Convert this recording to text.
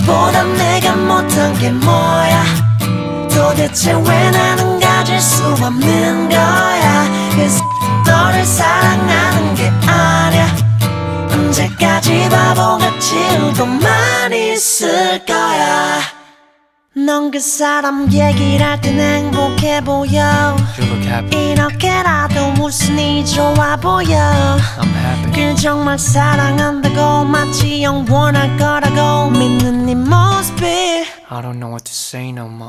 너보다 내가 못한 게 뭐야 도대체 왜 나는 가질 수 없는 거야 그래서 너를 사랑하는 게 아니야 언제까지 바보같이 울고만 있을 거야 넌 그 사람 얘기를 할 땐 행복해 보여 You look happy. 이렇게라도 웃으니 좋아 보여 I'm happy. 그 정말 사랑한다고 마치 영원할 거라고 믿는 네 모습이 I don't know what to say no more.